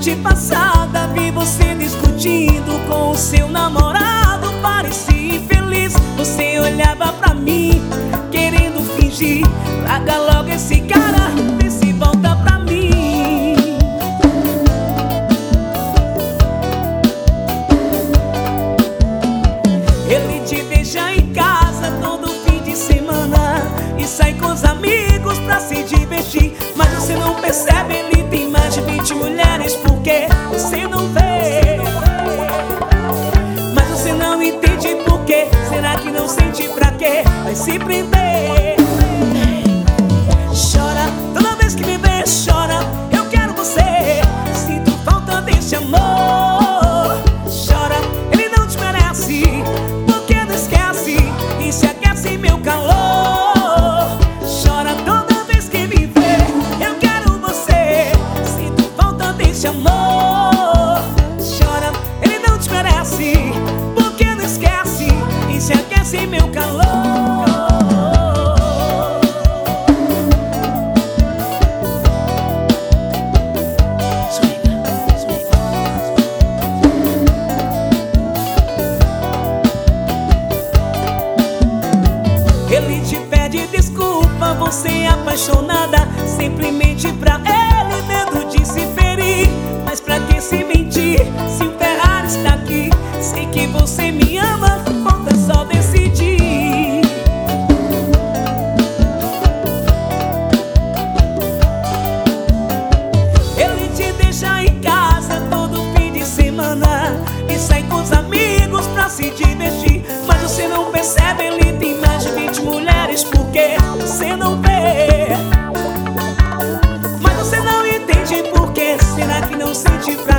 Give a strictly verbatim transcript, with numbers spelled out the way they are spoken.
noite passada vi você discutindo com o seu namorado. Parecia infeliz, você olhava pra mim querendo fingir. Larga logo esse cara, vê se volta pra mim. Ele te deixa em casa todo fim de semana e sai com os amigos pra se divertir. Mas você não percebe, ele tem mais de vinte mulheres, porque você não vê. Mas você não entende por quê. Será que não sente pra quê? Vai se prender. Chora, toda vez que me vê, chora. Eu quero você, sinto falta desse amor. Chora, ele não te merece, porque não esquece e se aquece em meu calor. Chora toda vez que me vê, eu quero você, sinto falta desse amor. Chora, ele não te merece, porque não esquece e se aquece em meu calor. Ele te pede desculpa, você é apaixonada, simplesmente pra ele, medo de se ferir. Mas pra que se mentir, se o Ferrari está aqui? Sei que você me ama, falta só decidir. Ele te deixa em casa todo fim de semana e sai com os amigos pra se divertir. Mas você não percebe, ele tem mais de vinte mulheres, porque você não vê. Mas você não entende por quê. Será que não sente pra